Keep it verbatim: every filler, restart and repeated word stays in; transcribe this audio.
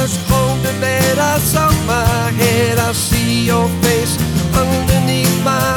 was home to bed, I saw my head, I see your face underneath my